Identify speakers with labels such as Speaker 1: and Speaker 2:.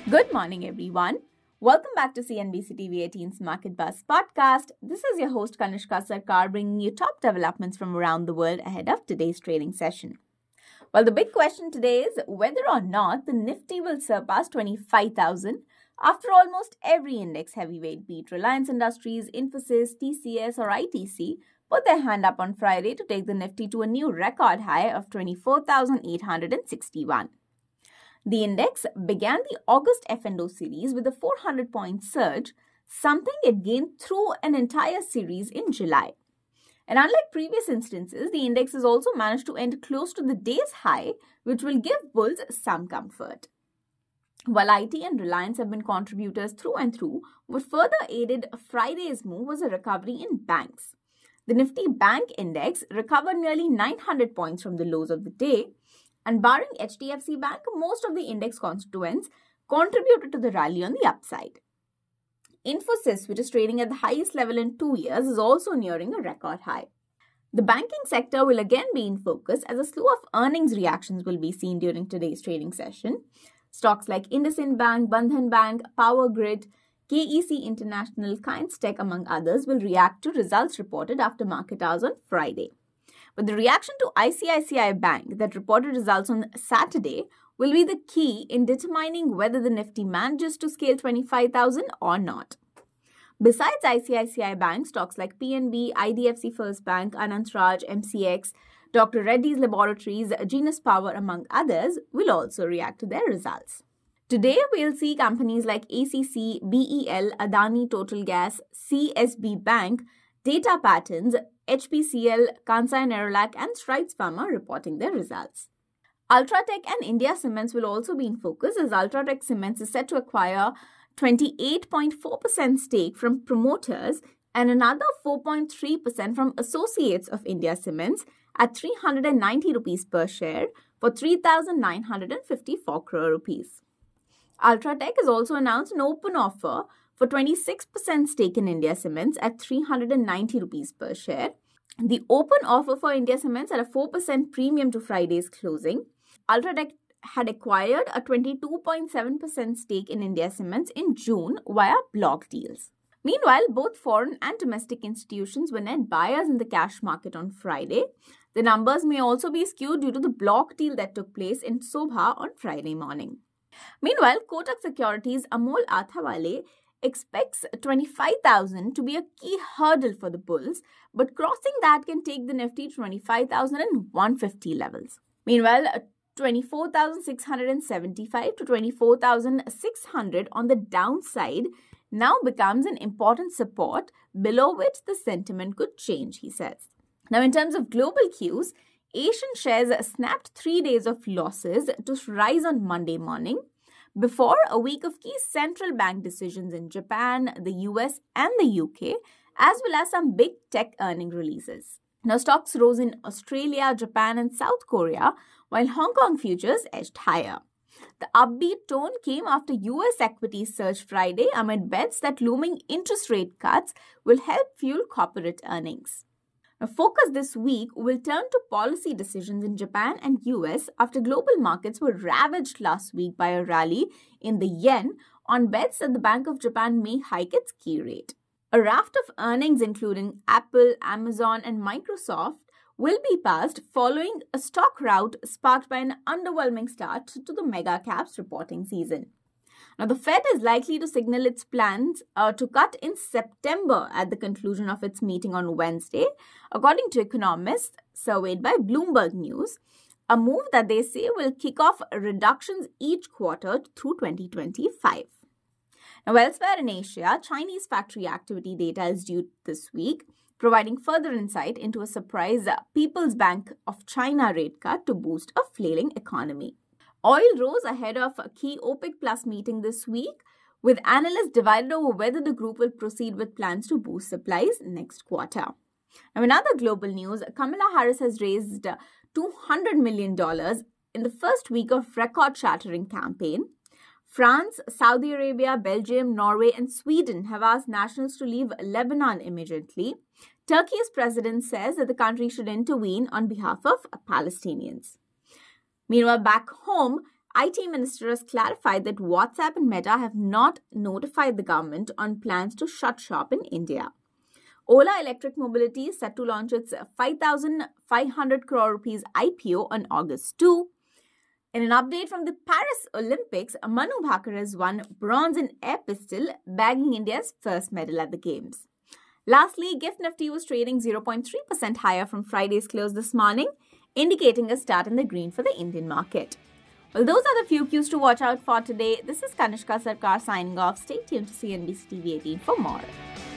Speaker 1: Good morning, everyone. Welcome back to CNBC TV 18's Market Buzz podcast. This is your host Kanishka Sarkar bringing you top developments from around the world ahead of today's trading session. Well, the big question today is whether or not the Nifty will surpass 25,000 after almost every index heavyweight, be it Reliance Industries, Infosys, TCS or ITC, put their hand up on Friday to take the Nifty to a new record high of 24,861. The index began the August F&O series with a 400-point surge, something it gained through an entire series in July. And unlike previous instances, the index has also managed to end close to the day's high, which will give bulls some comfort. While IT and Reliance have been contributors through and through, what further aided Friday's move was a recovery in banks. The Nifty Bank Index recovered nearly 900 points from the lows of the day, and barring HDFC Bank, most of the index constituents contributed to the rally on the upside. Infosys, which is trading at the highest level in 2 years, is also nearing a record high. The banking sector will again be in focus as a slew of earnings reactions will be seen during today's trading session. Stocks like IndusInd Bank, Bandhan Bank, Power Grid, KEC International, Kinds Tech, among others, will react to results reported after market hours on Friday. But the reaction to ICICI Bank that reported results on Saturday will be the key in determining whether the Nifty manages to scale 25,000 or not. Besides ICICI Bank, stocks like PNB, IDFC First Bank, Anant Raj, MCX, Dr. Reddy's Laboratories, Genus Power, among others, will also react to their results. Today, we'll see companies like ACC, BEL, Adani Total Gas, CSB Bank, Data Patterns, HPCL, Kansai Nerolac and Strides Pharma reporting their results. Ultratech and India Cements will also be in focus as Ultratech Cements is set to acquire 28.4% stake from promoters and another 4.3% from associates of India Cements at 390 rupees per share for 3,954 crore rupees. Ultratech has also announced an open offer for 26% stake in India Cements at 390 rupees per share. The open offer for India Cements at a 4% premium to Friday's closing. Ultratech had acquired a 22.7% stake in India Cements in June via block deals. Meanwhile, both foreign and domestic institutions were net buyers in the cash market on Friday. The numbers may also be skewed due to the block deal that took place in Sobha on Friday morning. Meanwhile, Kotak Securities' Amol Athawale expects 25,000 to be a key hurdle for the bulls, but crossing that can take the Nifty to 25,150 levels. Meanwhile, 24,675 to 24,600 on the downside now becomes an important support below which the sentiment could change, he says. Now, in terms of global cues, Asian shares snapped 3 days of losses to rise on Monday morning before a week of key central bank decisions in Japan, the US and the UK, as well as some big tech earning releases. Now, stocks rose in Australia, Japan and South Korea, while Hong Kong futures edged higher. The upbeat tone came after US equities surged Friday amid bets that looming interest rate cuts will help fuel corporate earnings. Now, focus this week will turn to policy decisions in Japan and US after global markets were ravaged last week by a rally in the yen on bets that the Bank of Japan may hike its key rate. A raft of earnings including Apple, Amazon and Microsoft will be passed following a stock rout sparked by an underwhelming start to the mega caps reporting season. Now, the Fed is likely to signal its plans to cut in September at the conclusion of its meeting on Wednesday, according to economists surveyed by Bloomberg News, a move that they say will kick off reductions each quarter through 2025. Now, elsewhere in Asia, Chinese factory activity data is due this week, providing further insight into a surprise People's Bank of China rate cut to boost a flailing economy. Oil rose ahead of a key OPEC Plus meeting this week, with analysts divided over whether the group will proceed with plans to boost supplies next quarter. Now, in other global news, Kamala Harris has raised $200 million in the first week of record-shattering campaign. France, Saudi Arabia, Belgium, Norway, and Sweden have asked nationals to leave Lebanon immediately. Turkey's president says that the country should intervene on behalf of Palestinians. Meanwhile, back home, IT minister has clarified that WhatsApp and Meta have not notified the government on plans to shut shop in India. Ola Electric Mobility is set to launch its 5,500 crore rupees IPO on August 2. In an update from the Paris Olympics, Manu Bhaker has won bronze in air pistol, bagging India's first medal at the Games. Lastly, GIFT Nifty was trading 0.3% higher from Friday's close this morning, indicating a start in the green for the Indian market. Well, those are the few cues to watch out for today. This is Kanishka Sarkar signing off. Stay tuned to CNBC TV 18 for more.